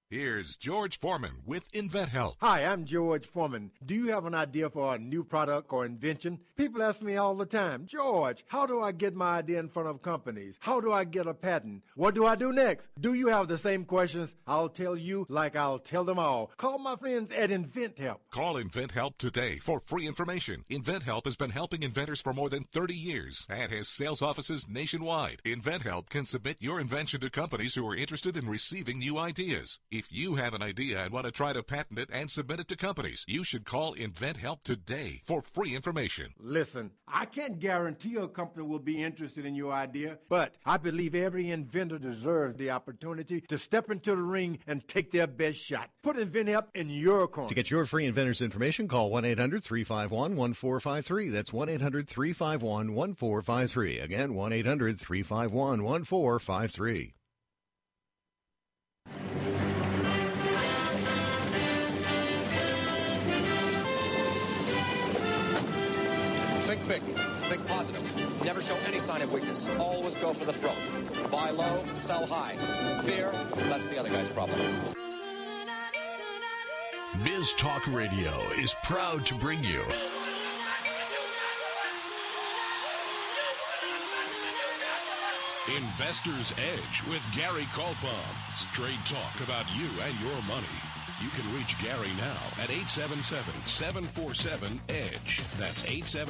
Here's George Foreman with InventHelp. Hi, I'm George Foreman. Do you have an idea for a new product or invention? People ask me all the time, George, how do I get my idea in front of companies? How do I get a patent? What do I do next? Do you have the same questions? I'll tell you like I'll tell them all. Call my friends at InventHelp. Call InventHelp today for free information. InventHelp has been helping inventors for more than 30 years and has sales offices nationwide. InventHelp can submit your invention to companies who are interested in receiving new ideas. If you have an idea and want to try to patent it and submit it to companies, you should call InventHelp today for free information. Listen, I can't guarantee a company will be interested in your idea, but I believe every inventor deserves the opportunity to step into the ring and take their best shot. Put InventHelp in your corner. To get your free inventor's information, call 1-800-351-1453. That's 1-800-351-1453. Again, 1-800-351-1453. Think big. Think positive. Never show any sign of weakness. Always go for the throat. Buy low, sell high. Fear, that's the other guy's problem. Biz Talk Radio is proud to bring you Investor's Edge with Gary Kaltbaum. Straight talk about you and your money. You can reach Gary now at 877-747-EDGE. That's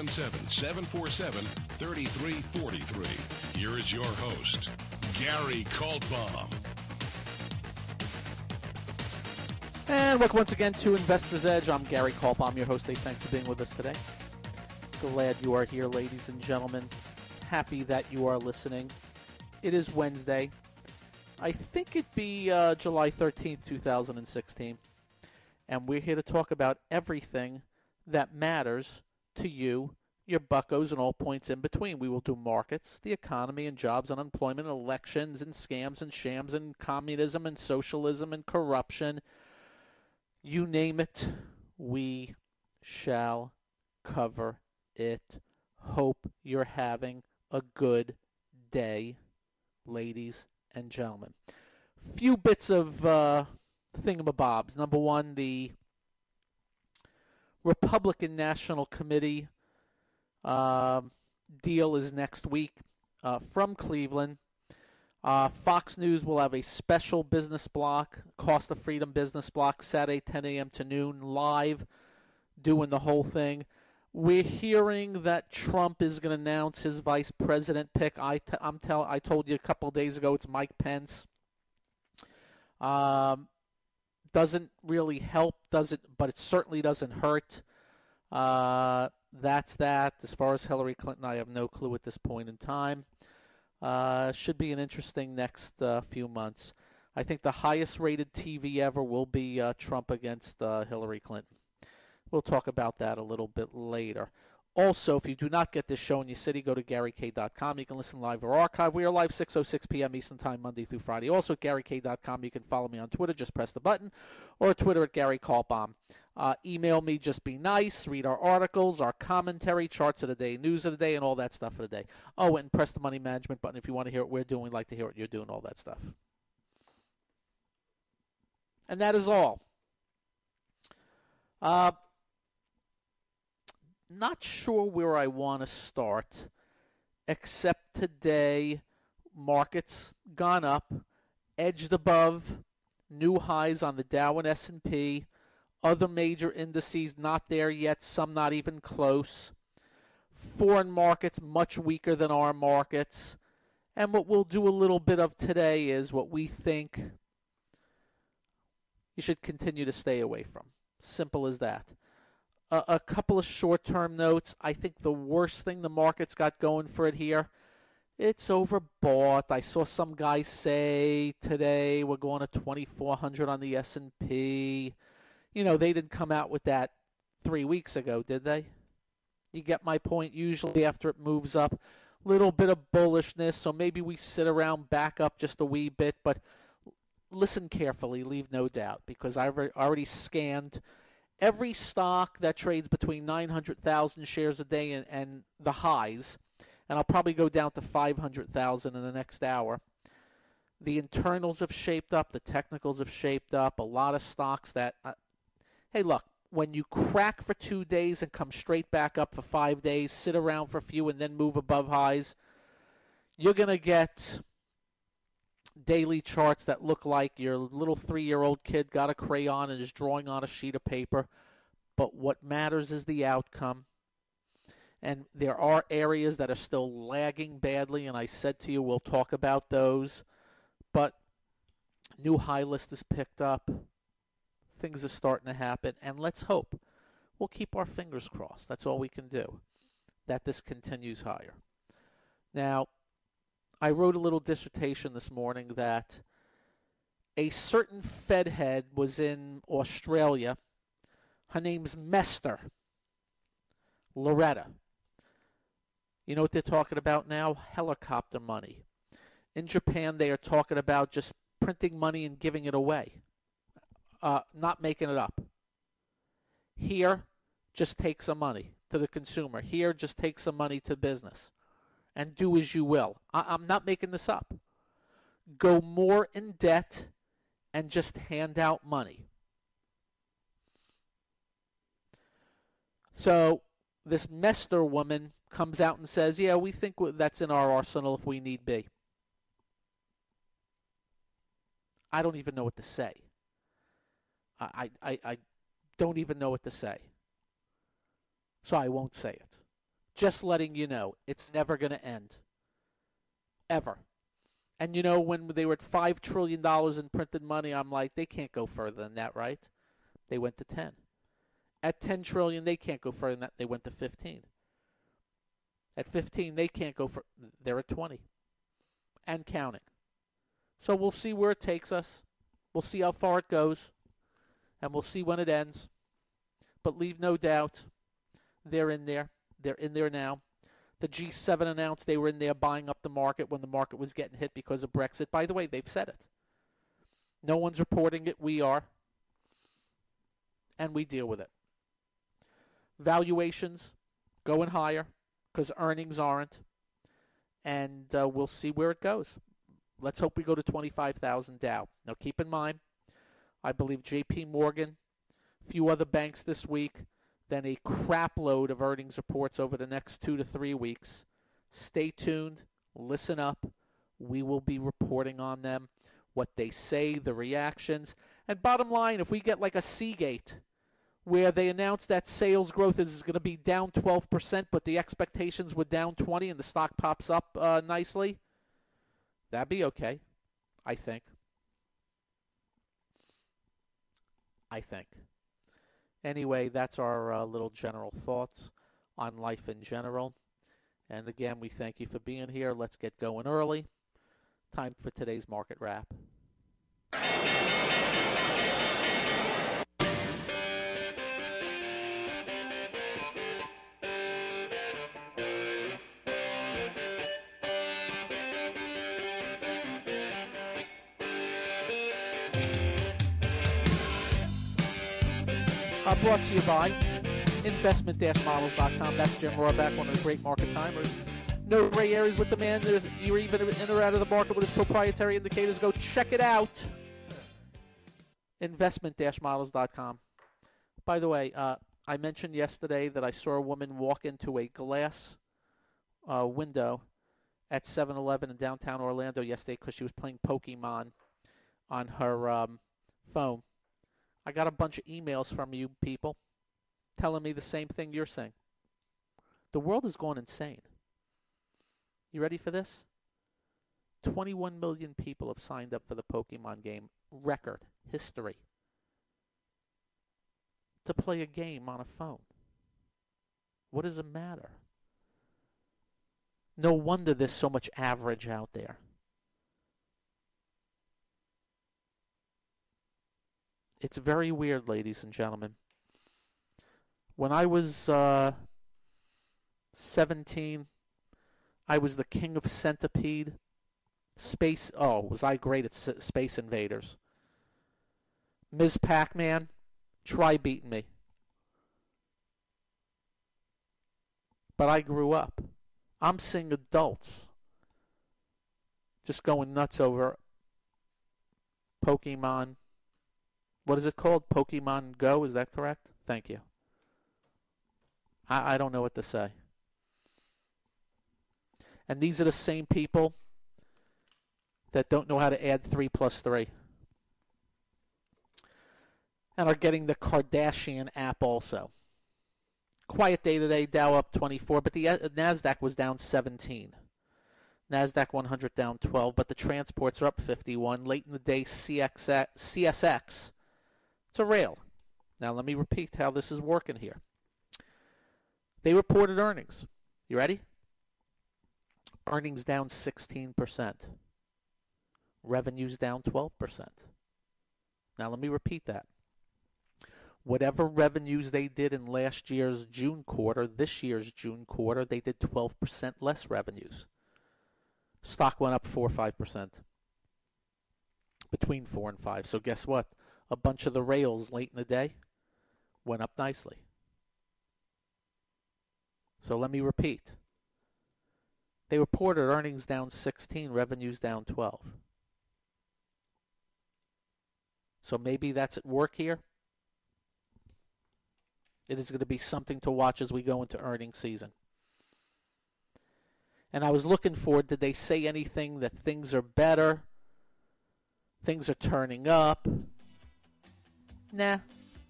877-747-3343. Here is your host, Gary Kaltbaum. And welcome once again to Investor's Edge. I'm Gary Kaltbaum, your host. Thanks for being with us today. Glad you are here, ladies and gentlemen. Happy that you are listening. It is Wednesday. I think it'd be July 13th, 2016. And we're here to talk about everything that matters to you, your buccos, and all points in between. We will do markets, the economy, and jobs, and unemployment, elections, and scams, and shams, and communism, and socialism, and corruption. You name it, we shall cover it. Hope you're having a good day, ladies and gentlemen. Few bits of thingamabobs. Number one, the Republican National Committee deal is next week from Cleveland. Fox News will have a special business block, Cost of Freedom business block, Saturday 10 a.m. to noon, live, doing the whole thing. We're hearing that Trump is going to announce his vice president pick. I told you a couple of days ago it's Mike Pence. Doesn't really help, does it? But it certainly doesn't hurt. That's that. As far as Hillary Clinton, I have no clue at this point in time. Should be an interesting next few months. I think the highest rated TV ever will be Trump against Hillary Clinton. We'll talk about that a little bit later. Also, if you do not get this show in your city, go to GaryK.com. You can listen live or archive. We are live 6:06 p.m. Eastern Time, Monday through Friday. Also at GaryK.com, you can follow me on Twitter. Just press the button. Or Twitter at Gary Kaltbaum. Email me, just be nice. Read our articles, our commentary, charts of the day, news of the day, and all that stuff for the day. Oh, and press the money management button if you want to hear what we're doing. We'd like to hear what you're doing, all that stuff. And that is all. Not sure where I want to start, except today markets gone up, edged above new highs on the Dow and S&P. Other major indices not there yet, some not even close. Foreign markets much weaker than our markets. And what we'll do a little bit of today is what we think you should continue to stay away from. Simple as that. A couple of short-term notes. I think the worst thing the market's got going for it here, it's overbought. I saw some guy say today we're going to 2,400 on the S&P. You know, they didn't come out with that 3 weeks ago, did they? You get my point? Usually after it moves up, little bit of bullishness, so maybe we sit around back up just a wee bit, but listen carefully, leave no doubt, because I've already scanned every stock that trades between 900,000 shares a day and the highs, and I'll probably go down to 500,000 in the next hour. The internals have shaped up. The technicals have shaped up. A lot of stocks that, hey, look, when you crack for 2 days and come straight back up for 5 days, sit around for a few and then move above highs, you're going to get daily charts that look like your little 3-year-old kid got a crayon and is drawing on a sheet of paper. But what matters is the outcome. And there are areas that are still lagging badly, and I said to you we'll talk about those. But new high list is picked up. Things are starting to happen, and let's hope. We'll keep our fingers crossed. That's all we can do, that this continues higher. Now, I wrote a little dissertation this morning that a certain Fed head was in Australia. Her name's Mester, Loretta. You know what they're talking about now? Helicopter money. In Japan, they are talking about just printing money and giving it away. Not making it up. Here, just take some money to the consumer. Here, just take some money to business. And do as you will. I'm not making this up. Go more in debt and just hand out money. So this Mester woman comes out and says, yeah, we think that's in our arsenal if we need be. I don't even know what to say. I don't even know what to say. So I won't say it. Just letting you know, it's never going to end. Ever. And you know, when they were at $5 trillion in printed money, I'm like, they can't go further than that, right? They went to 10. At 10 trillion, they can't go further than that. They went to 15. At 15, they can't go further. They're at 20. And counting. So we'll see where it takes us. We'll see how far it goes. And we'll see when it ends. But leave no doubt, they're in there. They're in there now. The G7 announced they were in there buying up the market when the market was getting hit because of Brexit. By the way, they've said it. No one's reporting it. We are. And we deal with it. Valuations going higher because earnings aren't. And we'll see where it goes. Let's hope we go to 25,000 Dow. Now keep in mind, I believe JP Morgan, a few other banks this week, then a crap load of earnings reports over the next 2 to 3 weeks. Stay tuned. Listen up. We will be reporting on them, what they say, the reactions. And bottom line, if we get like a Seagate, where they announce that sales growth is going to be down 12%, but the expectations were down 20% and the stock pops up nicely, that'd be okay, I think. Anyway, that's our little general thoughts on life in general. And again, we thank you for being here. Let's get going early. Time for today's market wrap. Brought to you by investment-models.com. That's Jim Rohrback, one of the great market timers. No gray areas with the man. You're even in or out of the market with his proprietary indicators. Go check it out. Investment-models.com. By the way, I mentioned yesterday that I saw a woman walk into a glass window at 7-Eleven in downtown Orlando yesterday because she was playing Pokemon on her phone. I got a bunch of emails from you people telling me the same thing you're saying. The world is going insane. You ready for this? 21 million people have signed up for the Pokemon game. Record. History. To play a game on a phone. What does it matter? No wonder there's so much average out there. It's very weird, ladies and gentlemen. When I was 17, I was the king of Centipede. Was I great at Space Invaders. Ms. Pac-Man, try beating me. But I grew up. I'm seeing adults just going nuts over Pokemon. What is it called? Pokemon Go, is that correct? Thank you. I don't know what to say. And these are the same people that don't know how to add 3 plus 3. And are getting the Kardashian app also. Quiet day today, Dow up 24, but the NASDAQ was down 17. NASDAQ 100 down 12, but the transports are up 51. Late in the day, CSX. It's a rail. Now let me repeat how this is working here. They reported earnings. You ready? Earnings down 16%. Revenues down 12%. Now let me repeat that. Whatever revenues they did in last year's June quarter, this year's June quarter, they did 12% less revenues. Stock went up 4 or 5%. Between 4 and 5. So guess what? A bunch of the rails late in the day went up nicely. So let me repeat. They reported earnings down 16, revenues down 12. So maybe that's at work here. It is going to be something to watch as we go into earnings season. And I was looking for, did they say anything that things are better? Things are turning up? Nah.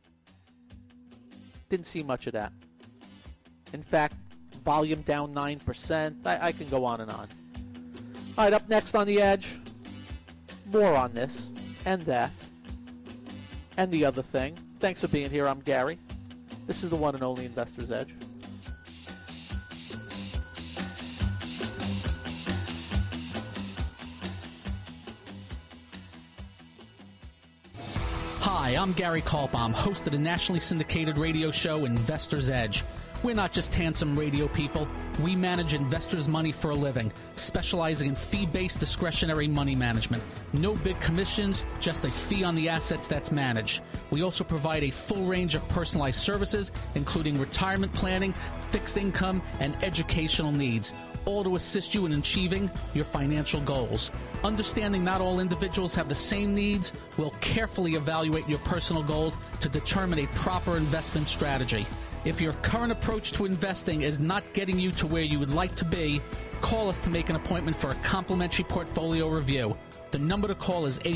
Didn't see much of that. In fact, volume down 9%. I can go on and on. All right, up next on The Edge, more on this and that and the other thing. Thanks for being here. I'm Gary. This is the one and only Investor's Edge. Hi, I'm Gary Kaltbaum, host of the nationally syndicated radio show Investor's Edge. We're not just handsome radio people. We manage investors' money for a living, specializing in fee-based discretionary money management. No big commissions, just a fee on the assets that's managed. We also provide a full range of personalized services, including retirement planning, fixed income, and educational needs, all to assist you in achieving your financial goals. Understanding not all individuals have the same needs, we'll carefully evaluate your personal goals to determine a proper investment strategy. If your current approach to investing is not getting you to where you would like to be, call us to make an appointment for a complimentary portfolio review. The number to call is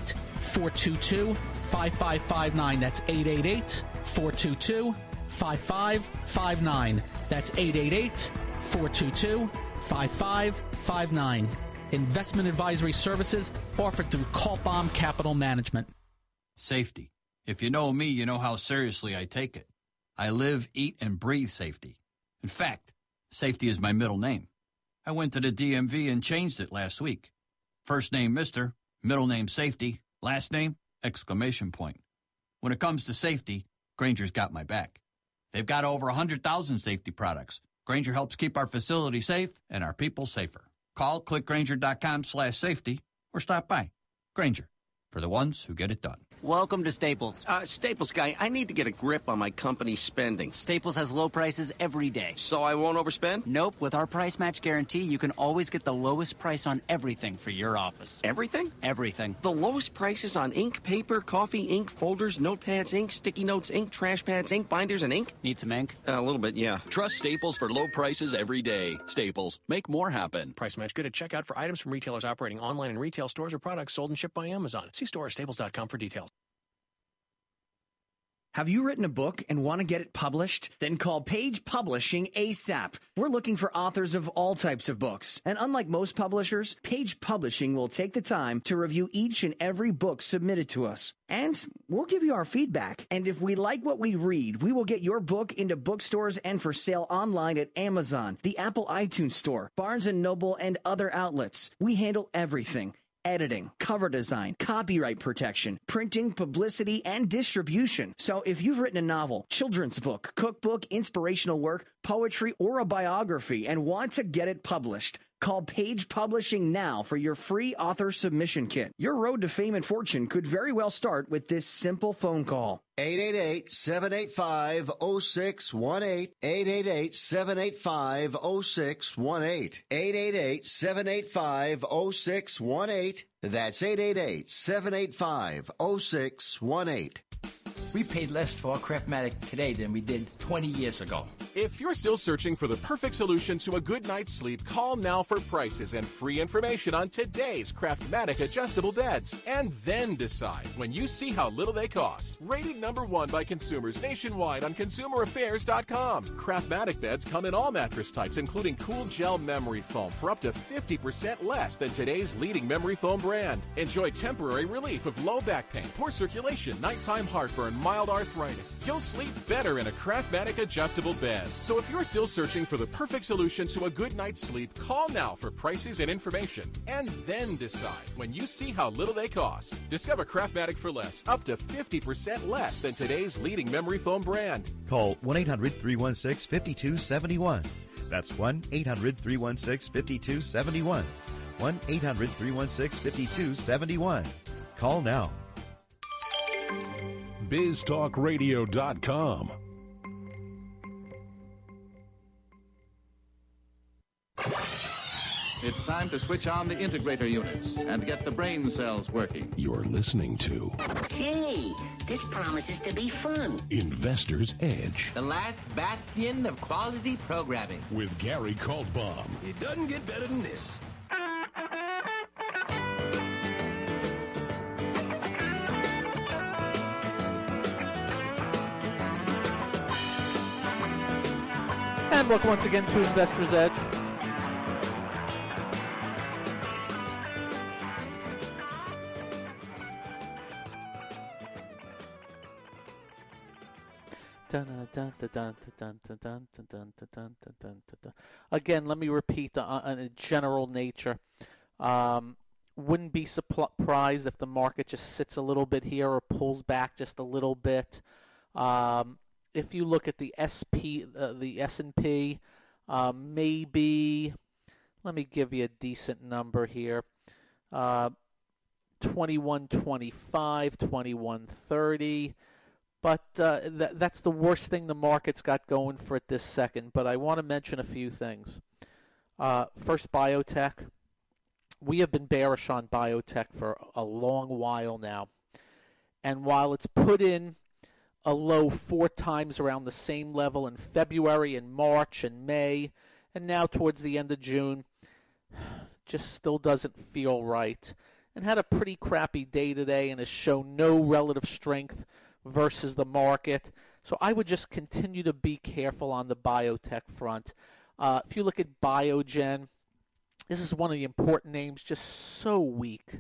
888-422-5559. That's 888-422-5559. That's 888-422-5559. Investment advisory services offered through Kaltbaum Capital Management. Safety. If you know me, you know how seriously I take it. I live, eat, and breathe safety. In fact, safety is my middle name. I went to the DMV and changed it last week. First name Mr., middle name Safety, last name exclamation point. When it comes to safety, Grainger's got my back. They've got over 100,000 safety products. Grainger helps keep our facility safe and our people safer. Call clickgrainger.com/safety or stop by. Grainger, for the ones who get it done. Welcome to Staples. Staples guy, I need to get a grip on my company's spending. Staples has low prices every day. So I won't overspend? Nope. With our price match guarantee, you can always get the lowest price on everything for your office. Everything? Everything. The lowest prices on ink, paper, coffee, ink, folders, notepads, ink, sticky notes, ink, trash pads, ink binders, and ink? Need some ink? A little bit, yeah. Trust Staples for low prices every day. Staples. Make more happen. Price match good at checkout for items from retailers operating online in retail stores or products sold and shipped by Amazon. See store or staples.com for details. Have you written a book and want to get it published? Then call Page Publishing ASAP. We're looking for authors of all types of books. And unlike most publishers, Page Publishing will take the time to review each and every book submitted to us. And we'll give you our feedback. And if we like what we read, we will get your book into bookstores and for sale online at Amazon, the Apple iTunes Store, Barnes & Noble, and other outlets. We handle everything. Editing, cover design, copyright protection, printing, publicity, and distribution. So if you've written a novel, children's book, cookbook, inspirational work, poetry, or a biography and want to get it published, Call Page Publishing now for your free author submission kit. Your road to fame and fortune could very well start with this simple phone call. 888-785-0618. 888-785-0618. 888-785-0618. That's 888-785-0618. We paid less for our Craftmatic today than we did 20 years ago. If you're still searching for the perfect solution to a good night's sleep, call now for prices and free information on today's Craftmatic adjustable beds. And then decide when you see how little they cost. Rated #1 by consumers nationwide on ConsumerAffairs.com. Craftmatic beds come in all mattress types, including cool gel memory foam for up to 50% less than today's leading memory foam brand. Enjoy temporary relief of low back pain, poor circulation, nighttime heartburn, mild arthritis. You'll sleep better in a Craftmatic adjustable bed. So if you're still searching for the perfect solution to a good night's sleep, call now for prices and information. And then decide when you see how little they cost. Discover Craftmatic for less, up to 50% less than today's leading memory foam brand. Call 1-800-316-5271. That's 1-800-316-5271. 1-800-316-5271. Call now. BizTalkRadio.com. It's time to switch on the integrator units and get the brain cells working. You're listening to Hey, this promises to be fun. Investor's Edge The last bastion of quality programming. with Gary Kaltbaum. It doesn't get better than this. And welcome once again to Investor's Edge. Again, let me repeat on a general nature. Wouldn't be surprised if the market just sits a little bit here or pulls back just a little bit. If you look at the S&P, maybe, let me give you a decent number here, 2125, 2130. But that's the worst thing the market's got going for it this second. But I want to mention a few things. First, biotech. We have been bearish on biotech for a long while now. And while it's put in a low 4 times around the same level in February and March and May, and now towards the end of June, just still doesn't feel right. And had a pretty crappy day today and has shown no relative strength versus the market. So I would just continue to be careful on the biotech front. If you look at Biogen, this is one of the important names, just so weak.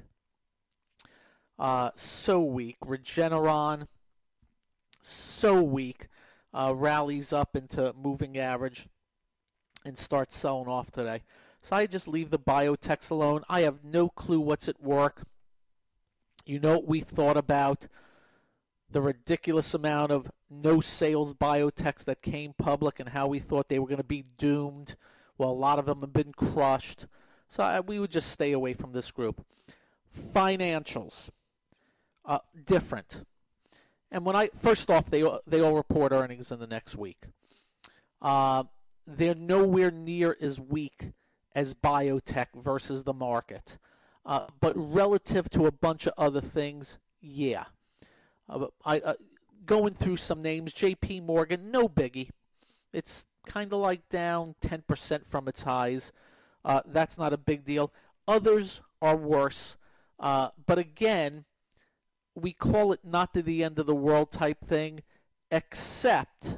Regeneron, so weak. Rallies up into moving average and starts selling off today. So I just leave the biotechs alone. I have no clue what's at work. You know what we thought about the ridiculous amount of no sales biotechs that came public and how we thought they were going to be doomed. Well, a lot of them have been crushed. So we would just stay away from this group. Financials, different. And first off, they all report earnings in the next week. They're nowhere near as weak as biotech versus the market. But relative to a bunch of other things, yeah. Going through some names, J.P. Morgan, no biggie. It's kind of like down 10% from its highs. That's not a big deal. Others are worse. But again, we call it not to the end of the world type thing, except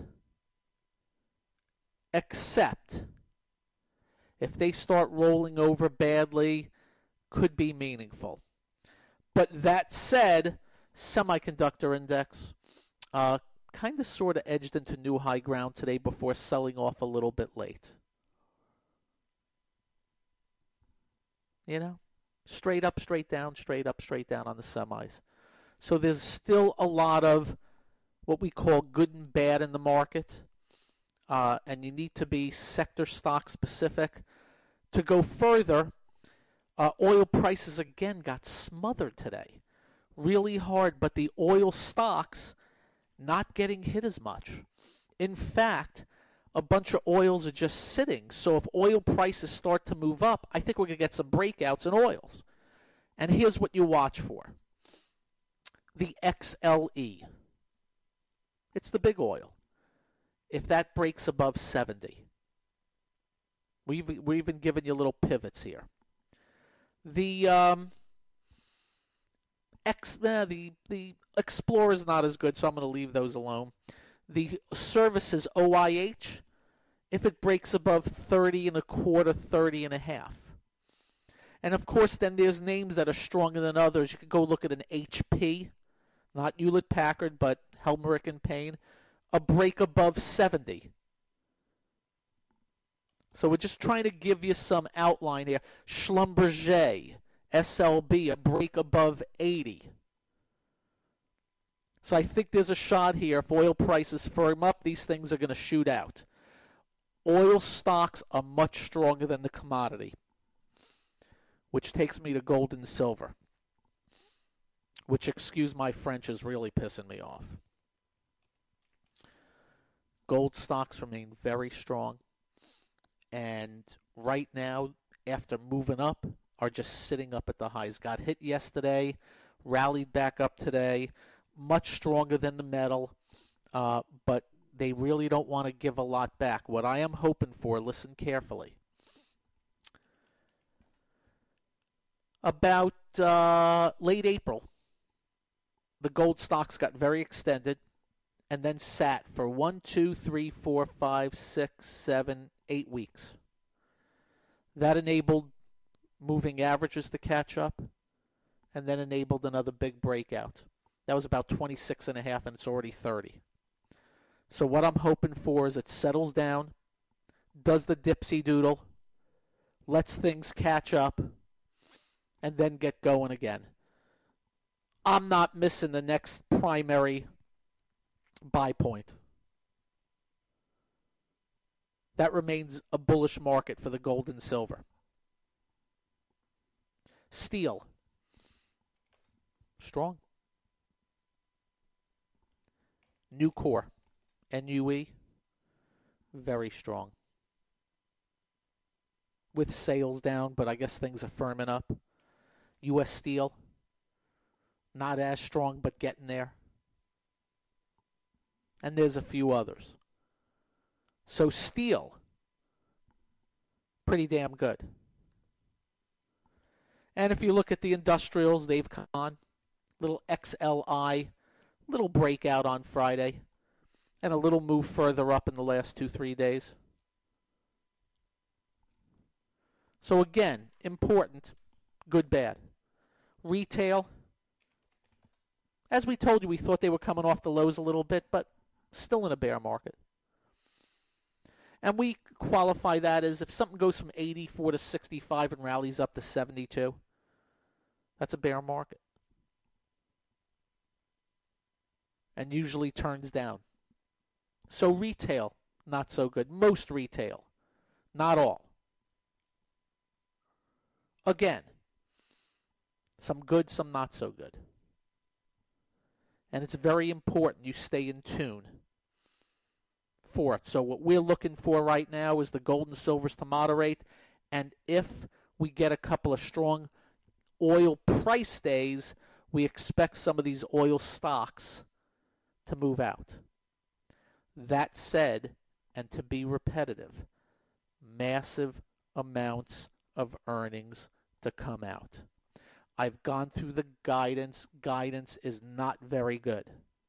if they start rolling over badly, could be meaningful. But that said, semiconductor index kind of sort of edged into new high ground today before selling off a little bit late. You know, straight up, straight down, straight up, straight down on the semis. So there's still a lot of what we call good and bad in the market, and you need to be sector stock specific To go further, oil prices again got smothered today. Really hard, but the oil stocks not getting hit as much. In fact, a bunch of oils are just sitting. So if oil prices start to move up, I think we're going to get some breakouts in oils. And here's what you watch for. The XLE. It's the big oil. If that breaks above 70. We've even given you little pivots here. The Explorer is not as good, so I'm going to leave those alone. The Services OIH, if it breaks above 30 and a quarter, 30 and a half. And of course, then there's names that are stronger than others. You can go look at an HP, not Hewlett Packard, but Helmerich and Payne, a break above 70. So we're just trying to give you some outline here. Schlumberger, SLB, a break above 80. So I think there's a shot here. If oil prices firm up, these things are going to shoot out. Oil stocks are much stronger than the commodity, which takes me to gold and silver, which, excuse my French, is really pissing me off. Gold stocks remain very strong, and right now, after moving up, are just sitting up at the highs. Got hit yesterday, rallied back up today, much stronger than the metal, but they really don't want to give a lot back. What I am hoping for, listen carefully, about late April, the gold stocks got very extended and then sat for 1, 2, 3, 4, 5, 6, 7, 8 weeks. That enabled moving averages to catch up and then enabled another big breakout. That was about 26.5, and it's already 30. So what I'm hoping for is it settles down, does the dipsy doodle, lets things catch up, and then get going again. I'm not missing the next primary buy point. That remains a bullish market for the gold and silver. Steel. Strong. Nucor. NUE. Very strong. With sales down, but I guess things are firming up. U.S. Steel. Not as strong, but getting there. And there's a few others. So steel, pretty damn good. And if you look at the industrials, they've come on. Little XLI, little breakout on Friday, and a little move further up in the last 2-3 days. So again, important, good, bad. Retail, as we told you, we thought they were coming off the lows a little bit, but still in a bear market. And we qualify that as if something goes from 84 to 65 and rallies up to 72, that's a bear market. And usually turns down. So retail, not so good. Most retail, not all. Again, some good, some not so good. And it's very important you stay in tune for it. So what we're looking for right now is the gold and silvers to moderate. And if we get a couple of strong oil price days, we expect some of these oil stocks to move out. That said, and to be repetitive, massive amounts of earnings to come out. I've gone through the guidance. Guidance is not very good.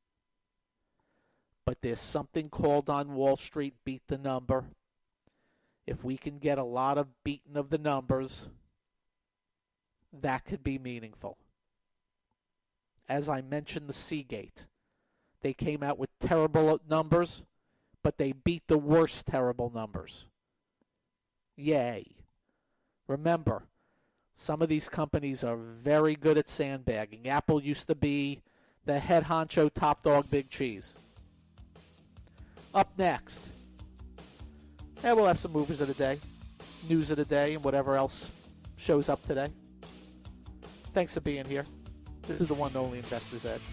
But there's something called on Wall Street, beat the number. If we can get a lot of beating of the numbers, that could be meaningful. As I mentioned, the Seagate. They came out with terrible numbers, but they beat the worst terrible numbers. Yay. Remember, some of these companies are very good at sandbagging. Apple used to be the head honcho, top dog, big cheese. Up next, we'll have some movers of the day. news of the day and whatever else shows up today. Thanks for being here. This is the one and only Investor's Edge.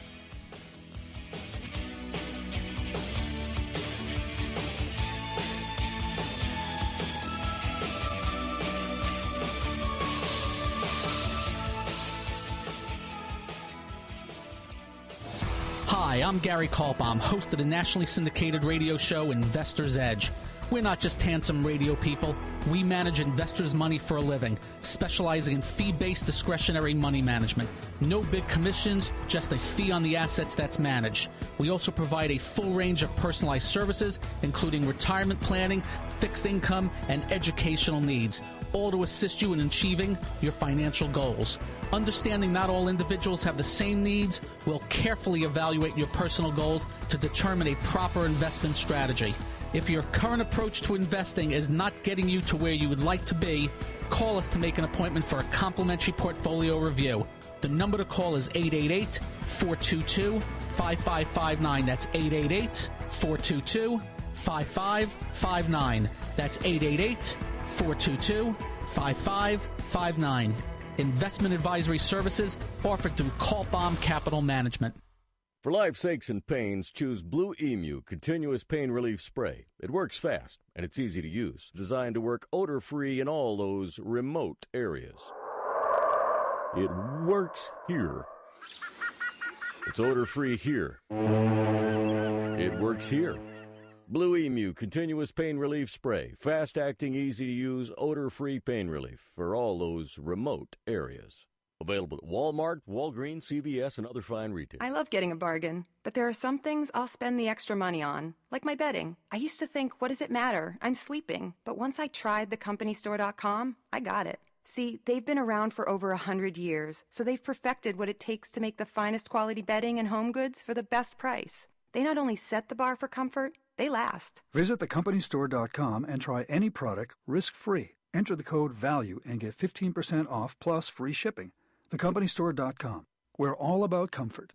Hi, I'm Gary Kaltbaum, host of the nationally syndicated radio show Investor's Edge. We're not just handsome radio people. We manage investors' money for a living, specializing in fee-based discretionary money management. No big commissions, just a fee on the assets that's managed. We also provide a full range of personalized services, including retirement planning, fixed income, and educational needs, all to assist you in achieving your financial goals. Understanding not all individuals have the same needs, we'll carefully evaluate your personal goals to determine a proper investment strategy. If your current approach to investing is not getting you to where you would like to be, call us to make an appointment for a complimentary portfolio review. The number to call is 888-422-5559. That's 888-422-5559. That's 888-422-5559. Investment advisory services offered through Kaltbaum Capital Management. For life's aches and pains, choose Blue Emu Continuous Pain Relief Spray. It works fast, and it's easy to use. Designed to work odor-free in all those remote areas. It works here. It's odor-free here. It works here. Blue Emu Continuous Pain Relief Spray. Fast-acting, easy-to-use, odor-free pain relief for all those remote areas. Available at Walmart, Walgreens, CVS, and other fine retailers. I love getting a bargain, but there are some things I'll spend the extra money on, like my bedding. I used to think, what does it matter? I'm sleeping. But once I tried thecompanystore.com, I got it. See, they've been around for over 100 years, so they've perfected what it takes to make the finest quality bedding and home goods for the best price. They not only set the bar for comfort, they last. Visit thecompanystore.com and try any product risk-free. Enter the code VALUE and get 15% off plus free shipping. Thecompanystore.com. We're all about comfort.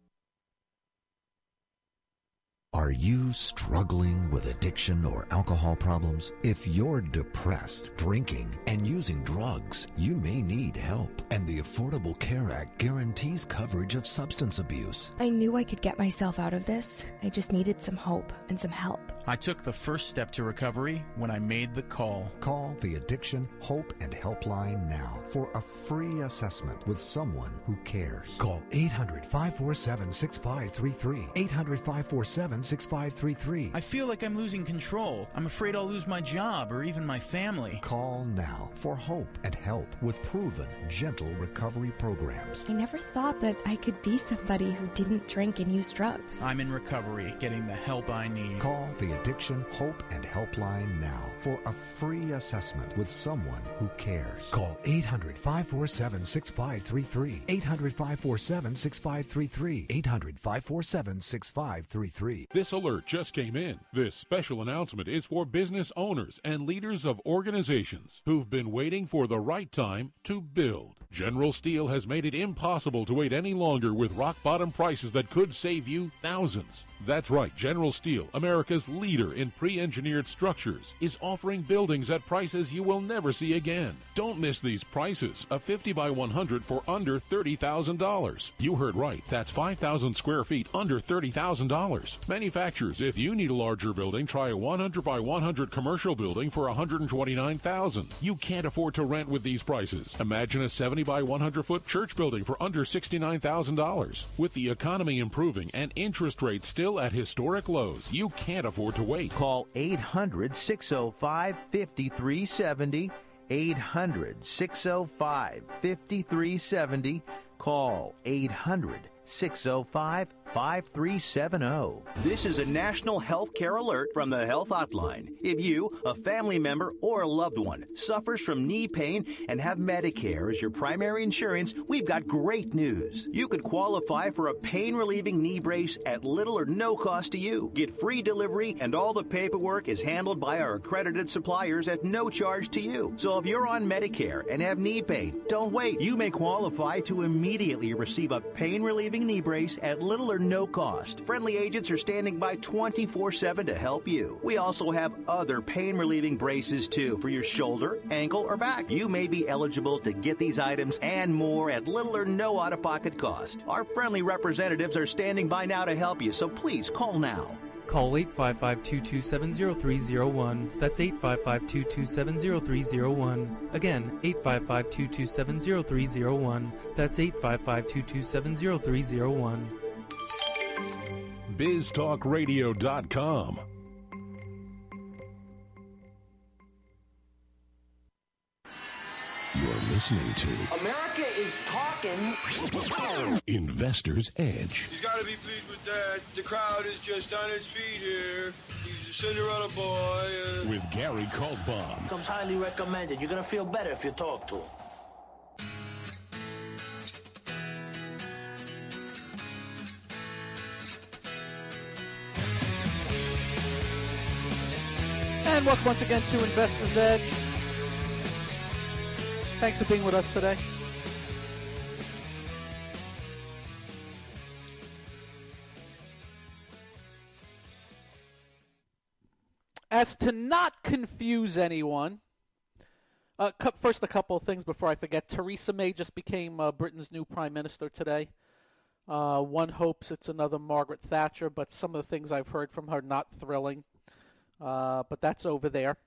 Are you struggling with addiction or alcohol problems? If you're depressed, drinking, and using drugs, you may need help. And the Affordable Care Act guarantees coverage of substance abuse. I knew I could get myself out of this. I just needed some hope and some help. I took the first step to recovery when I made the call. Call the Addiction, Hope, and Helpline now for a free assessment with someone who cares. Call 800-547-6533. 800-547-6533. I feel like I'm losing control. I'm afraid I'll lose my job or even my family. Call now for hope and help with proven, gentle recovery programs. I never thought that I could be somebody who didn't drink and use drugs. I'm in recovery, getting the help I need. Call the Addiction, Hope, and Helpline now for a free assessment with someone who cares. Call 800-547-6533. 800-547-6533. 800-547-6533. This alert just came in. This special announcement is for business owners and leaders of organizations who've been waiting for the right time to build. General Steel has made it impossible to wait any longer with rock-bottom prices that could save you thousands. That's right, General Steel, America's leader in pre-engineered structures, is offering buildings at prices you will never see again. Don't miss these prices. A 50 by 100 for under $30,000. You heard right. That's 5,000 square feet under $30,000. Manufacturers, if you need a larger building, try a 100 by 100 commercial building for $129,000. You can't afford to rent with these prices. Imagine a 70 by 100 foot church building for under $69,000. With the economy improving and interest rates still at historic lows, you can't afford to wait. Call 800-605-5370. 800-605-5370. Call 800-605-5370. This is a national health care alert from the Health Hotline. If you, a family member, or a loved one suffers from knee pain and have Medicare as your primary insurance, we've got great news. You could qualify for a pain-relieving knee brace at little or no cost to you. Get free delivery, and all the paperwork is handled by our accredited suppliers at no charge to you. So if you're on Medicare and have knee pain, don't wait. You may qualify to immediately receive a pain-relieving relieving knee brace at little or no cost. Friendly agents are standing by 24/7 to help you. We also have other pain relieving braces too for your shoulder, ankle, or back. You may be eligible to get these items and more at little or no out-of-pocket cost. Our friendly representatives are standing by now to help you, so please call now. Call 855-227-0301. That's 855-227-0301. Again, 855-227-0301. That's 855-227-0301. BizTalkRadio.com. You're listening to America is talking. Investor's Edge. He's got to be pleased with that. The crowd is just on its feet here. He's a Cinderella boy. With Gary Kaltbaum. Comes highly recommended. You're going to feel better if you talk to him. And welcome once again to Investor's Edge. Thanks for being with us today. As to not confuse anyone, first a couple of things before I forget. Theresa May just became Britain's new prime minister today. One hopes it's another Margaret Thatcher, but some of the things I've heard from her not thrilling. But that's over there.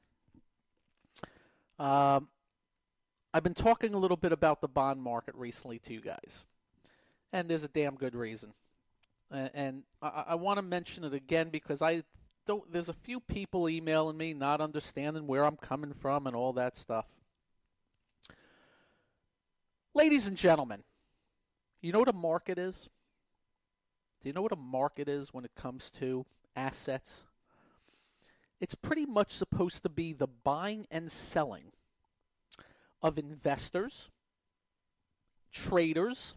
I've been talking a little bit about the bond market recently to you guys, and there's a damn good reason. And I want to mention it again because there's a few people emailing me not understanding where I'm coming from and all that stuff. Ladies and gentlemen, you know what a market is? Do you know what a market is when it comes to assets? It's pretty much supposed to be the buying and selling of investors, traders,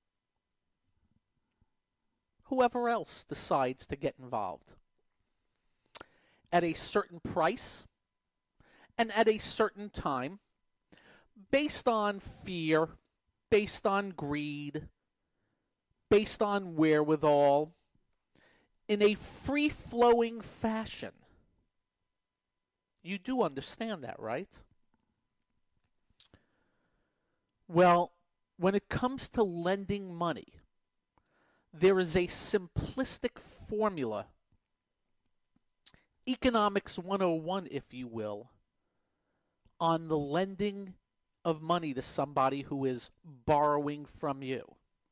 whoever else decides to get involved at a certain price and at a certain time based on fear, based on greed, based on wherewithal, in a free-flowing fashion. You do understand that, right? Well, when it comes to lending money, there is a simplistic formula, economics 101, if you will, on the lending of money to somebody who is borrowing from you.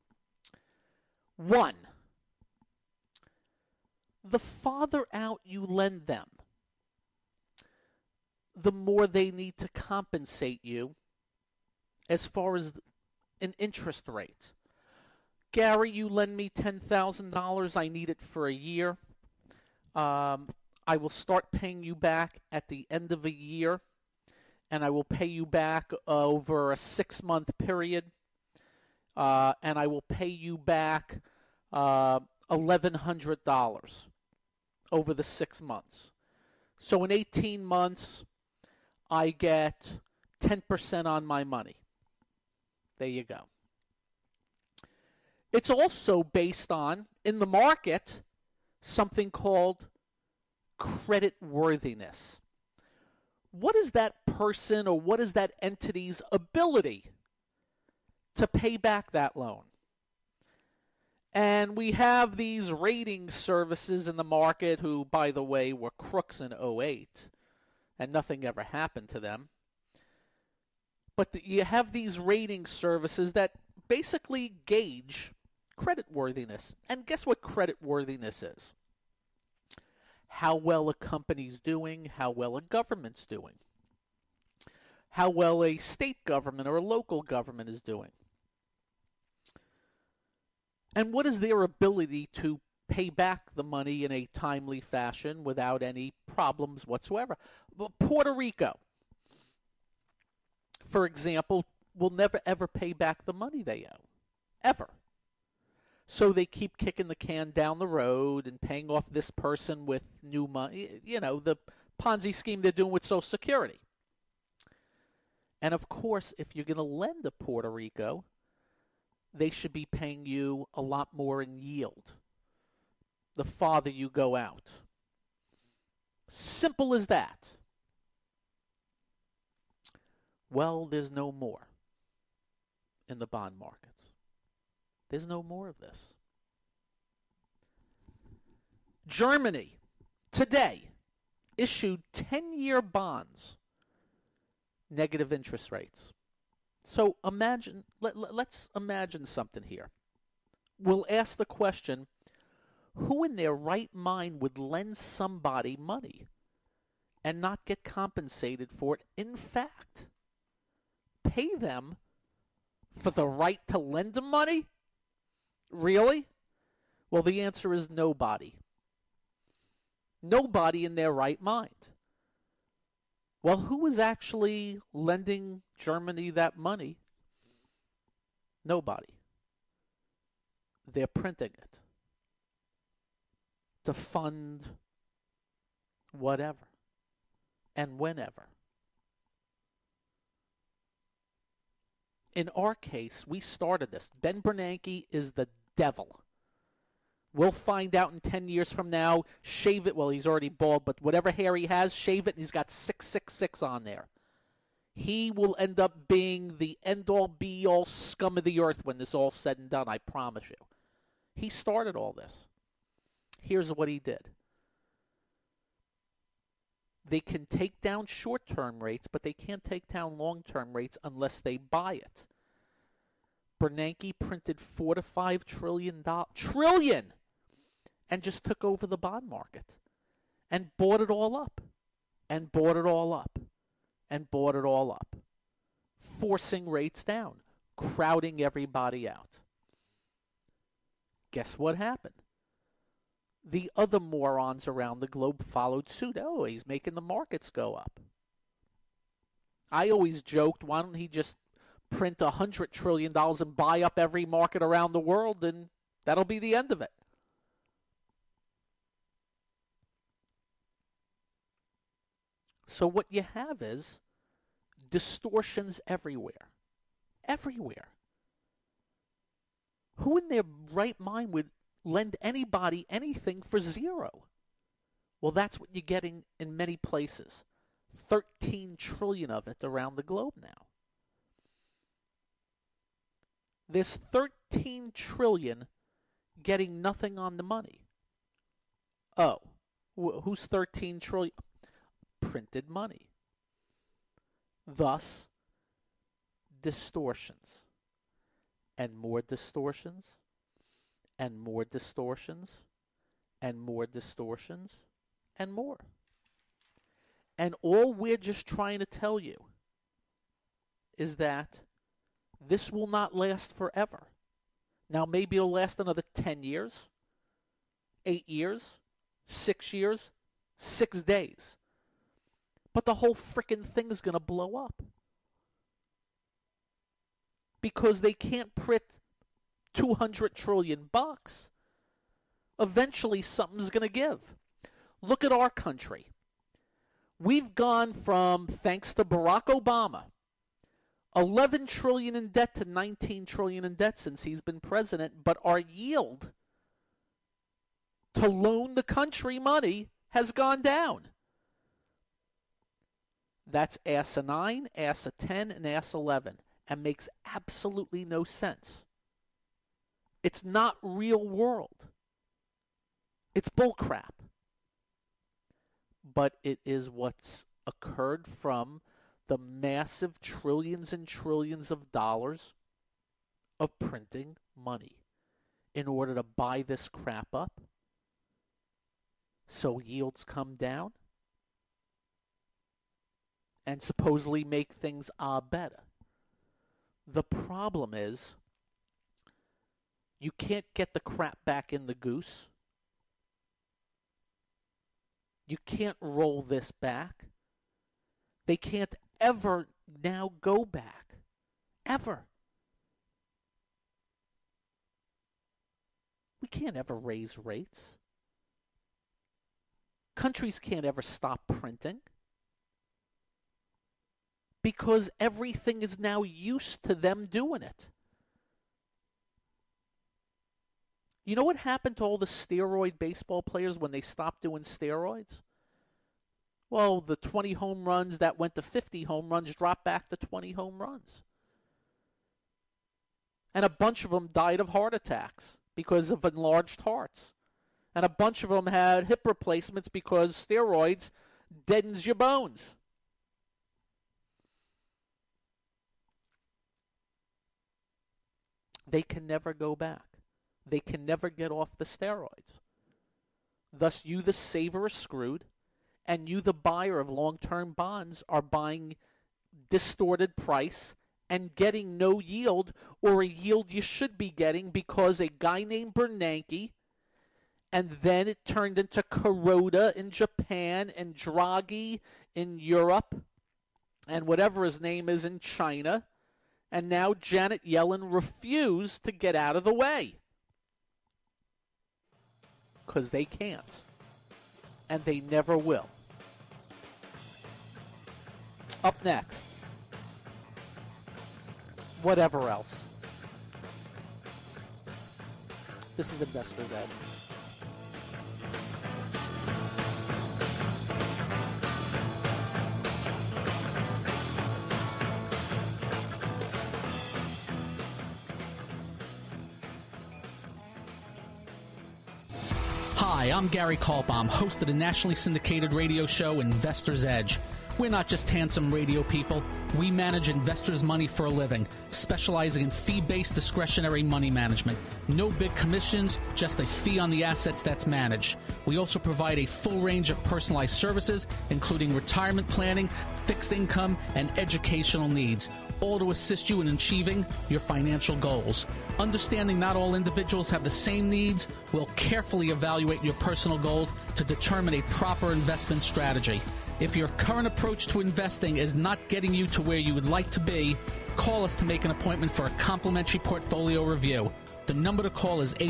1, the farther out you lend them, the more they need to compensate you as far as an interest rate. Gary, you lend me $10,000. I need it for a year. I will start paying you back at the end of a year, and I will pay you back over a 6-month period, and I will pay you back $1,100 over the 6 months. So in 18 months, I get 10% on my money. There you go. It's also based on, in the market, something called credit worthiness. What is that person or what is that entity's ability to pay back that loan? And we have these rating services in the market who, by the way, were crooks in 2008, and nothing ever happened to them. But you have these rating services that basically gauge credit worthiness. And guess what credit worthiness is? How well a company's doing, how well a government's doing, how well a state government or a local government is doing. And what is their ability to pay back the money in a timely fashion without any problems whatsoever? Well, Puerto Rico, for example, will never ever pay back the money they owe, ever. So they keep kicking the can down the road and paying off this person with new money, you know, the Ponzi scheme they're doing with Social Security. And of course, if you're going to lend to Puerto Rico, they should be paying you a lot more in yield the farther you go out. Simple as that. Well, there's no more in the bond markets. There's no more of this. Germany, today, issued 10-year bonds, negative interest rates. So imagine, let's imagine something here. We'll ask the question, who in their right mind would lend somebody money and not get compensated for it? In fact, pay them for the right to lend them money? Really? Well, the answer is nobody. Nobody in their right mind. Well, who is actually lending Germany that money? Nobody. They're printing it to fund whatever and whenever. In our case, we started this. Ben Bernanke is the devil. We'll find out in 10 years from now, shave it, well, he's already bald, but whatever hair he has, shave it, and he's got 666 on there. He will end up being the end-all, be-all scum of the earth when this is all said and done, I promise you. He started all this. Here's what he did. They can take down short-term rates, but they can't take down long-term rates unless they buy it. Bernanke printed $4 to $5 trillion and just took over the bond market and bought it all up and bought it all up and bought it all up, forcing rates down, crowding everybody out. Guess what happened? The other morons around the globe followed suit. Oh, he's making the markets go up. I always joked, why don't he just print $100 trillion and buy up every market around the world, and that'll be the end of it. So what you have is distortions everywhere. Everywhere. Who in their right mind would lend anybody anything for zero? Well, that's what you're getting in many places. 13 trillion of it around the globe now. There's 13 trillion getting nothing on the money. Oh, who's 13 trillion? Printed money. Thus, distortions. And more distortions. And more distortions. And more distortions. And more. And all we're just trying to tell you is that this will not last forever. Now, maybe it'll last another 10 years, 8 years, 6 years, 6 days. But the whole frickin' thing is going to blow up. Because they can't print 200 trillion bucks. Eventually, something's going to give. Look at our country. We've gone from, thanks to Barack Obama, 11 trillion in debt to 19 trillion in debt since he's been president, but our yield to loan the country money has gone down. That's asinine, ass 10, and ass 11, and makes absolutely no sense. It's not real world. It's bullcrap. But it is what's occurred from the massive trillions and trillions of dollars of printing money in order to buy this crap up. So yields come down and supposedly make things better. The problem is you can't get the crap back in the goose. You can't roll this back. They can't ever now go back. Ever. We can't ever raise rates. Countries can't ever stop printing. Because everything is now used to them doing it. You know what happened to all the steroid baseball players when they stopped doing steroids? Well, the 20 home runs that went to 50 home runs dropped back to 20 home runs. And a bunch of them died of heart attacks because of enlarged hearts. And a bunch of them had hip replacements because steroids deadens your bones. They can never go back. They can never get off the steroids. Thus, you, the saver, are screwed, and you, the buyer of long-term bonds, are buying distorted price and getting no yield, or a yield you should be getting because a guy named Bernanke, and then it turned into Kuroda in Japan and Draghi in Europe and whatever his name is in China, and now Janet Yellen refused to get out of the way because they can't, and they never will. Up next, whatever else. This is Investor's Edge. Hi, I'm Gary Kaltbaum, host of the nationally syndicated radio show Investor's Edge. We're not just handsome radio people. We manage investors' money for a living, specializing in fee-based discretionary money management. No big commissions, just a fee on the assets that's managed. We also provide a full range of personalized services, including retirement planning, fixed income, and educational needs, all to assist you in achieving your financial goals. Understanding not all individuals have the same needs, we'll carefully evaluate your personal goals to determine a proper investment strategy. If your current approach to investing is not getting you to where you would like to be, call us to make an appointment for a complimentary portfolio review. The number to call is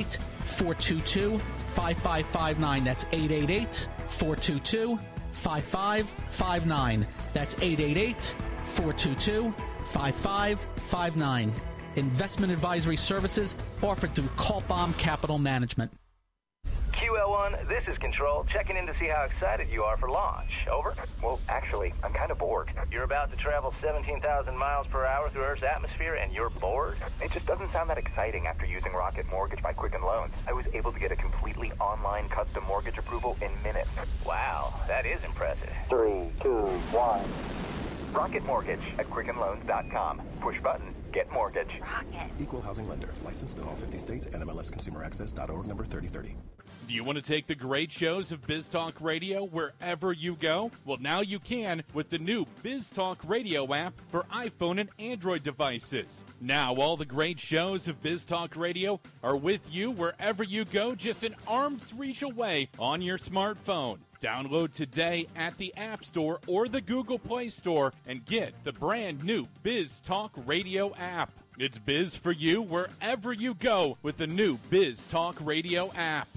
888-422-5559. That's 888-422-5559. That's 888-422-5559. Investment advisory services offered through Kaltbaum Capital Management. QL1, this is Control, checking in to see how excited you are for launch. Over? Well, actually, I'm kind of bored. You're about to travel 17,000 miles per hour through Earth's atmosphere, and you're bored? It just doesn't sound that exciting after using Rocket Mortgage by Quicken Loans. I was able to get a completely online custom mortgage approval in minutes. Wow, that is impressive. 3, 2, 1. Rocket Mortgage at QuickenLoans.com. Push button, get mortgage. Rocket. Equal housing lender. Licensed in all 50 states. NMLSConsumerAccess.org number 3030. Do you want to take the great shows of Biz Talk Radio wherever you go? Well, now you can with the new Biz Talk Radio app for iPhone and Android devices. Now all the great shows of Biz Talk Radio are with you wherever you go, just an arm's reach away on your smartphone. Download today at the App Store or the Google Play Store and get the brand new Biz Talk Radio app. It's Biz for you wherever you go with the new Biz Talk Radio app.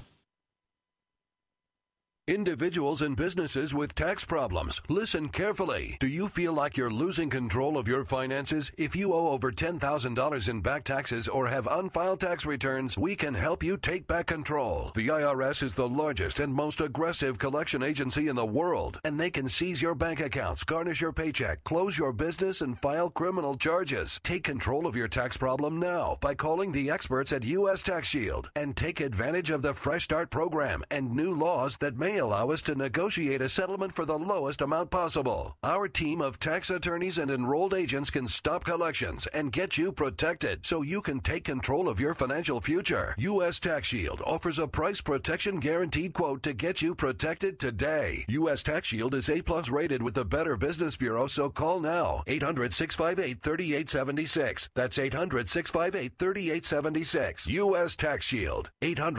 Individuals and businesses with tax problems, listen carefully. Do you feel like you're losing control of your finances? If you owe over $10,000 in back taxes or have unfiled tax returns, we can help you take back control. The IRS is the largest and most aggressive collection agency in the world, and they can seize your bank accounts, garnish your paycheck, close your business, and file criminal charges. Take control of your tax problem now by calling the experts at U.S. Tax Shield and take advantage of the Fresh Start program and new laws that may allow us to negotiate a settlement for the lowest amount possible. Our team of tax attorneys and enrolled agents can stop collections and get you protected so you can take control of your financial future. U.S. Tax Shield offers a price protection guaranteed quote to get you protected today. U.S. Tax Shield is A+ rated with the Better Business Bureau, so call now. 800-658-3876. That's 800-658-3876. U.S. Tax Shield.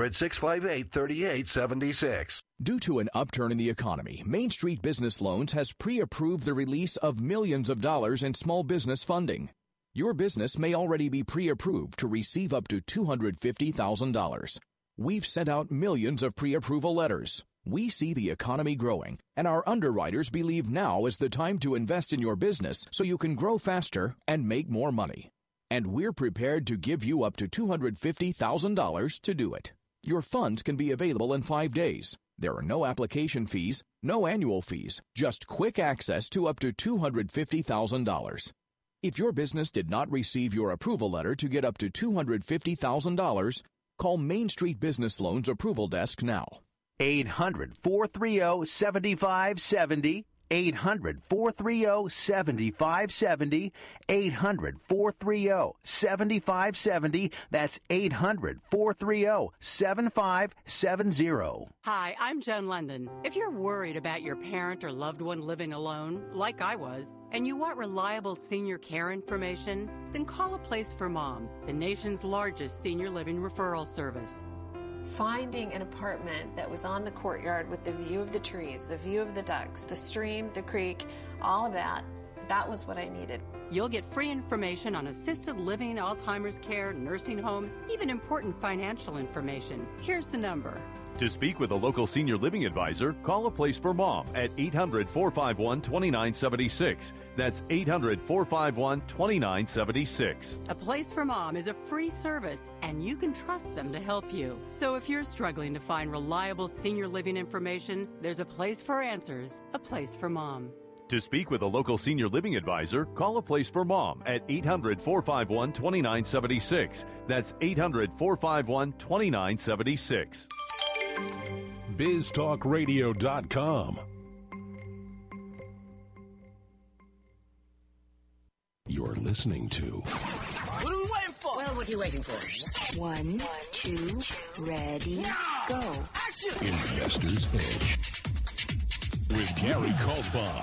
800-658-3876. Due to an upturn in the economy, Main Street Business Loans has pre-approved the release of millions of dollars in small business funding. Your business may already be pre-approved to receive up to $250,000. We've sent out millions of pre-approval letters. We see the economy growing, and our underwriters believe now is the time to invest in your business so you can grow faster and make more money. And we're prepared to give you up to $250,000 to do it. Your funds can be available in 5 days. There are no application fees, no annual fees, just quick access to up to $250,000. If your business did not receive your approval letter to get up to $250,000, call Main Street Business Loans Approval Desk now. 800-430-7570. 800-430-7570. 800-430-7570. That's 800-430-7570. Hi, I'm Jen London. If you're worried about your parent or loved one living alone, like I was, and you want reliable senior care information, then call A Place for Mom, the nation's largest senior living referral service. Finding an apartment that was on the courtyard with the view of the trees, the view of the ducks, the stream, the creek, all of that, that was what I needed. You'll get free information on assisted living, Alzheimer's care, nursing homes, even important financial information. Here's the number. To speak with a local senior living advisor, call A Place for Mom at 800-451-2976. That's 800-451-2976. A Place for Mom is a free service, and you can trust them to help you. So if you're struggling to find reliable senior living information, there's a place for answers, A Place for Mom. To speak with a local senior living advisor, call A Place for Mom at 800-451-2976. That's 800-451-2976. BizTalkRadio.com. You're listening to What are we waiting for? Well, what are you waiting for? 1, 2, ready, go. Action! Investor's Edge with Gary Kaltbaum.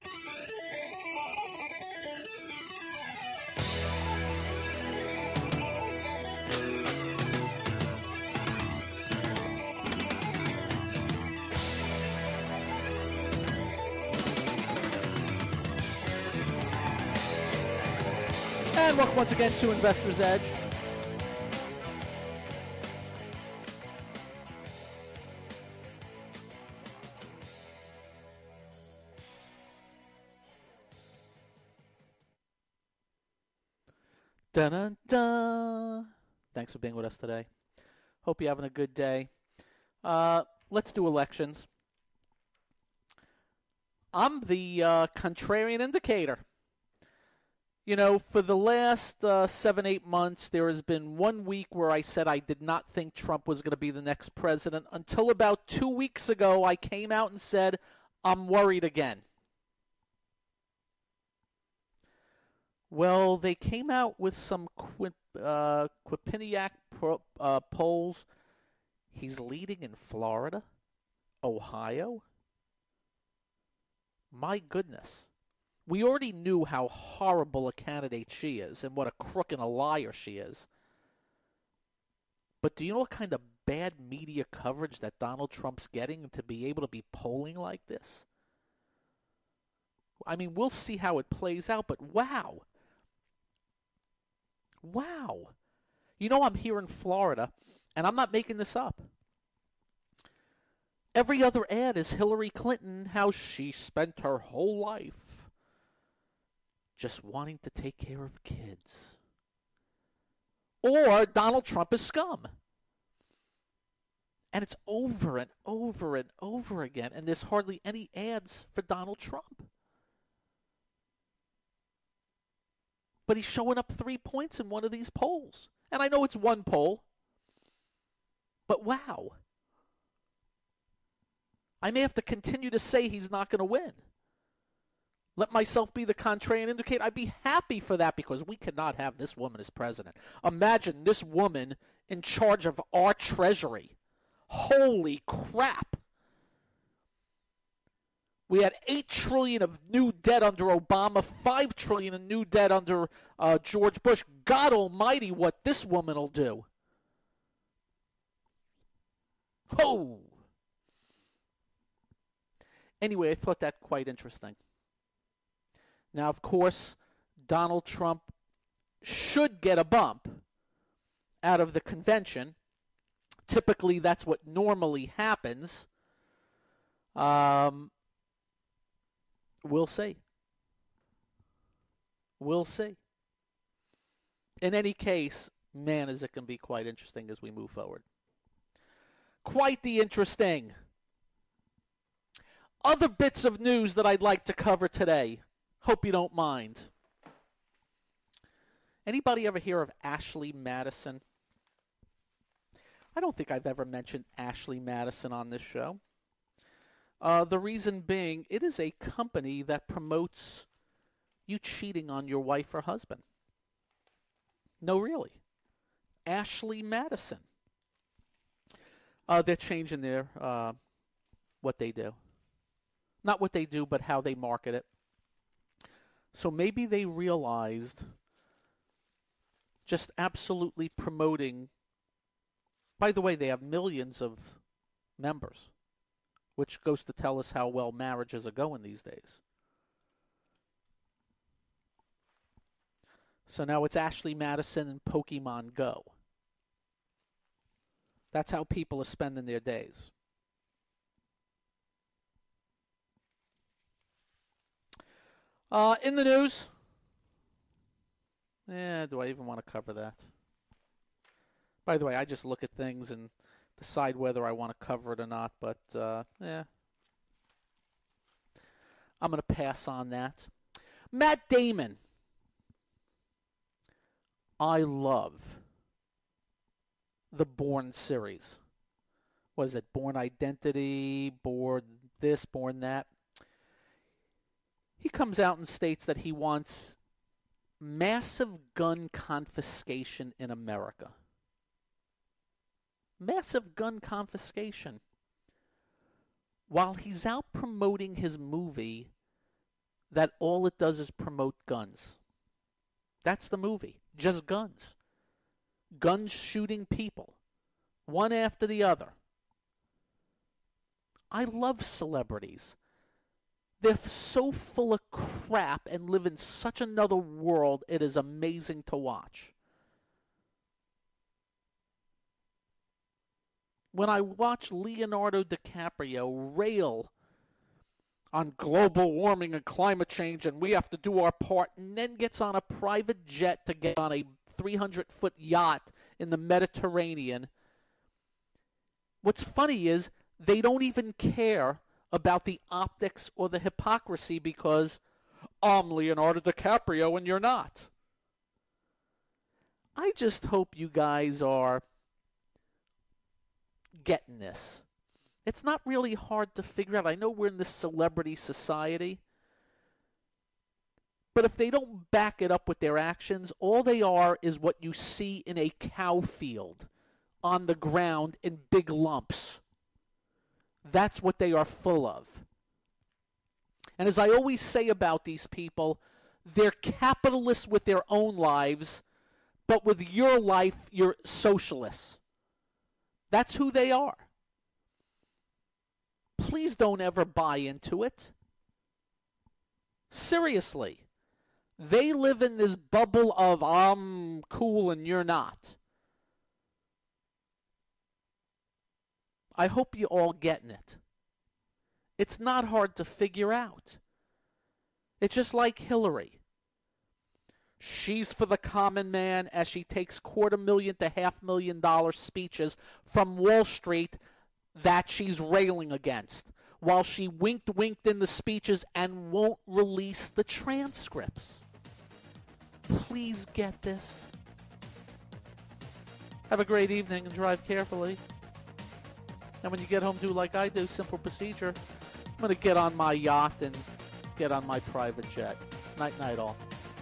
And welcome once again to Investor's Edge. Dun-dun-dun. Thanks for being with us today. Hope you're having a good day. Let's do elections. I'm the contrarian indicator. You know, for the last 7-8 months, there has been 1 week where I said I did not think Trump was going to be the next president. Until about 2 weeks ago, I came out and said, I'm worried again. Well, they came out with some Quinnipiac polls. He's leading in Florida, Ohio. My goodness. We already knew how horrible a candidate she is and what a crook and a liar she is. But do you know what kind of bad media coverage that Donald Trump's getting to be able to be polling like this? I mean, we'll see how it plays out, but wow. Wow. You know, I'm here in Florida, and I'm not making this up. Every other ad is Hillary Clinton, how she spent her whole life just wanting to take care of kids. Or Donald Trump is scum. And it's over and over and over again, and there's hardly any ads for Donald Trump. But he's showing up 3 points in one of these polls. And I know it's one poll, but wow. I may have to continue to say he's not going to win. Let myself be the contrarian indicator. I'd be happy for that because we cannot have this woman as president. Imagine this woman in charge of our treasury. Holy crap. We had $8 trillion of new debt under Obama, $5 trillion of new debt under George Bush. God almighty, what this woman will do. Oh. Anyway, I thought that quite interesting. Now, of course, Donald Trump should get a bump out of the convention. Typically, that's what normally happens. We'll see. We'll see. In any case, man, is it can be quite interesting as we move forward. Quite the interesting. Other bits of news that I'd like to cover today. Hope you don't mind. Anybody ever hear of Ashley Madison? I don't think I've ever mentioned Ashley Madison on this show. The reason being, it is a company that promotes you cheating on your wife or husband. No, really. Ashley Madison. They're changing their what they do. Not what they do, but how they market it. So maybe they realized just absolutely promoting. By the way, they have millions of members, which goes to tell us how well marriages are going these days. So now it's Ashley Madison and Pokemon Go. That's how people are spending their days. In the news, do I even want to cover that? By the way, I just look at things and decide whether I want to cover it or not, but I'm going to pass on that. Matt Damon. I love the Bourne series. What is it? Bourne Identity, Bourne this, Bourne that. He comes out and states that he wants massive gun confiscation in America. Massive gun confiscation. While he's out promoting his movie that all it does is promote guns. That's the movie. Just guns. Guns shooting people. One after the other. I love celebrities. They're so full of crap and live in such another world, it is amazing to watch. When I watch Leonardo DiCaprio rail on global warming and climate change and we have to do our part, and then gets on a private jet to get on a 300-foot yacht in the Mediterranean, what's funny is they don't even care about the optics or the hypocrisy because I'm Leonardo DiCaprio and you're not. I just hope you guys are getting this. It's not really hard to figure out. I know we're in this celebrity society, but if they don't back it up with their actions, all they are is what you see in a cow field on the ground in big lumps. That's what they are full of. And as I always say about these people, they're capitalists with their own lives, but with your life, you're socialists. That's who they are. Please don't ever buy into it. Seriously. They live in this bubble of I'm cool and you're not. I hope you all getting it. It's not hard to figure out. It's just like Hillary. She's for the common man as she takes $250,000 to $500,000 speeches from Wall Street that she's railing against, while she winked in the speeches and won't release the transcripts. Please get this. Have a great evening and drive carefully. And when you get home, do like I do, simple procedure. I'm going to get on my yacht and get on my private jet. Night, all.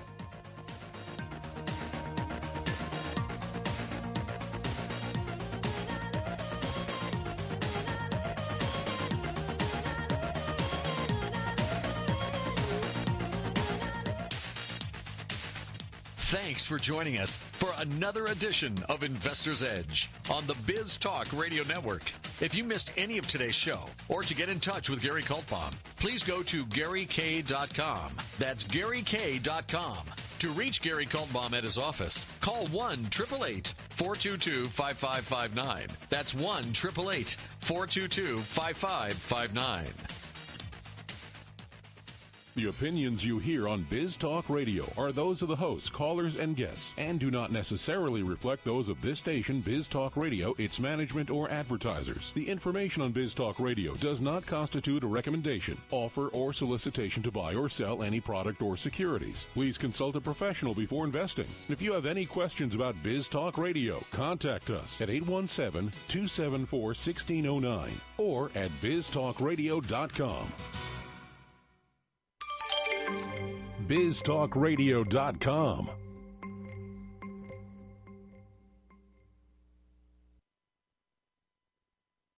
Thanks for joining us for another edition of Investor's Edge on the Biz Talk Radio Network. If you missed any of today's show or to get in touch with Gary Kaltbaum, please go to GaryK.com. That's GaryK.com. To reach Gary Kaltbaum at his office, call 1-888-422-5559. That's 1-888-422-5559. The opinions you hear on Biz Talk Radio are those of the hosts, callers, and guests, and do not necessarily reflect those of this station, Biz Talk Radio, its management, or advertisers. The information on Biz Talk Radio does not constitute a recommendation, offer, or solicitation to buy or sell any product or securities. Please consult a professional before investing. If you have any questions about Biz Talk Radio, contact us at 817-274-1609 or at biztalkradio.com. biztalkradio.com.